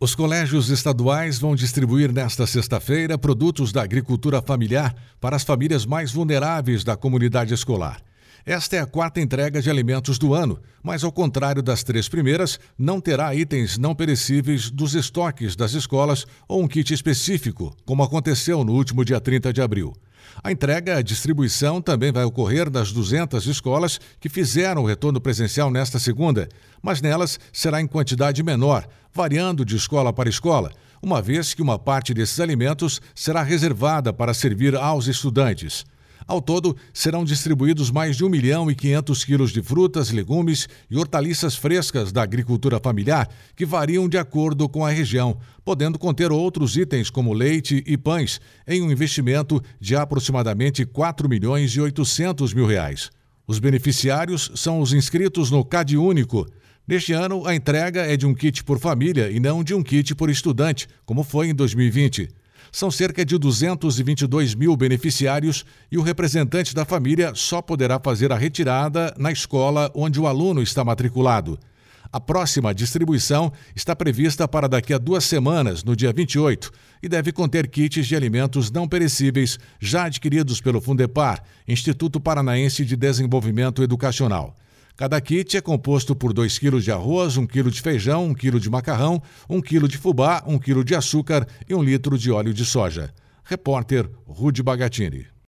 Os colégios estaduais vão distribuir nesta sexta-feira produtos da agricultura familiar para as famílias mais vulneráveis da comunidade escolar. Esta é a quarta entrega de alimentos do ano, mas ao contrário das três primeiras, não terá itens não perecíveis dos estoques das escolas ou um kit específico, como aconteceu no último dia 30 de abril. A entrega e a distribuição também vai ocorrer nas 200 escolas que fizeram o retorno presencial nesta segunda, mas nelas será em quantidade menor, variando de escola para escola, uma vez que uma parte desses alimentos será reservada para servir aos estudantes. Ao todo, serão distribuídos mais de 1.500.000 quilos de frutas, legumes e hortaliças frescas da agricultura familiar, que variam de acordo com a região, podendo conter outros itens como leite e pães, em um investimento de aproximadamente R$ 4.800.000. Os beneficiários são os inscritos no CadÚnico. Neste ano, a entrega é de um kit por família e não de um kit por estudante, como foi em 2020. São cerca de 222 mil beneficiários e o representante da família só poderá fazer a retirada na escola onde o aluno está matriculado. A próxima distribuição está prevista para daqui a 2 semanas, no dia 28, e deve conter kits de alimentos não perecíveis já adquiridos pelo Fundepar, Instituto Paranaense de Desenvolvimento Educacional. Cada kit é composto por 2 quilos de arroz, 1 quilo de feijão, 1 quilo de macarrão, 1 quilo de fubá, 1 quilo de açúcar e 1 litro de óleo de soja. Repórter Rudy Bagatini.